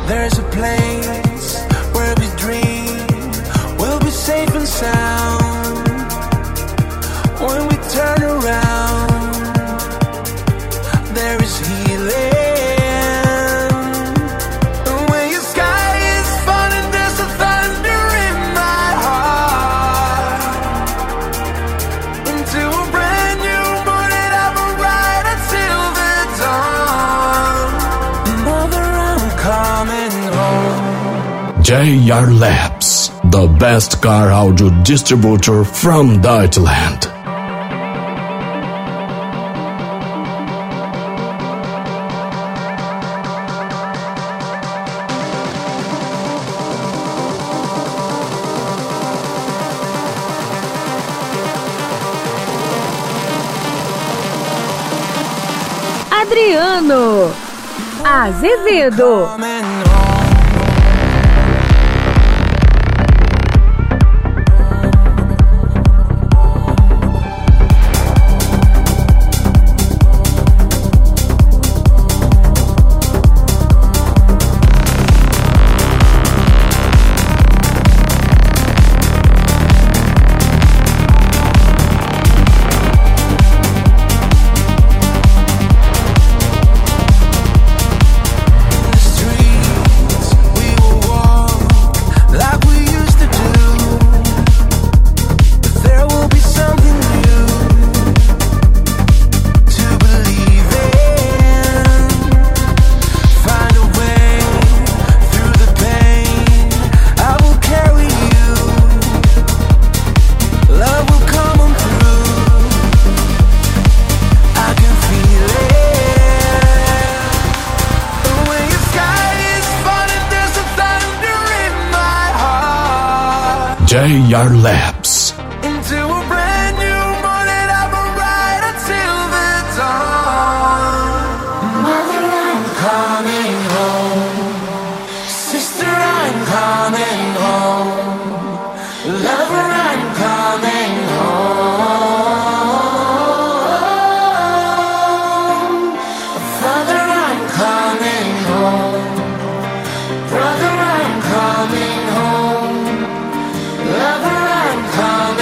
There's a place where we dream we'll be safe and sound. When we turn around, there is healing. And when your sky is falling, there's a thunder in my heart. Into a brand new morning, I will ride until the dawn. Mother, I'm coming home. JR Labs, the best car audio distributor from Deutschland. Adriano Azevedo. JR Labs. Into a brand new morning, I will ride until the dawn. Mother, I'm coming home. Sister, I'm coming home. Lover, I'm coming home. Father, I'm coming home. Brother, I'm coming home. Lover, I'm coming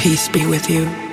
Peace be with you.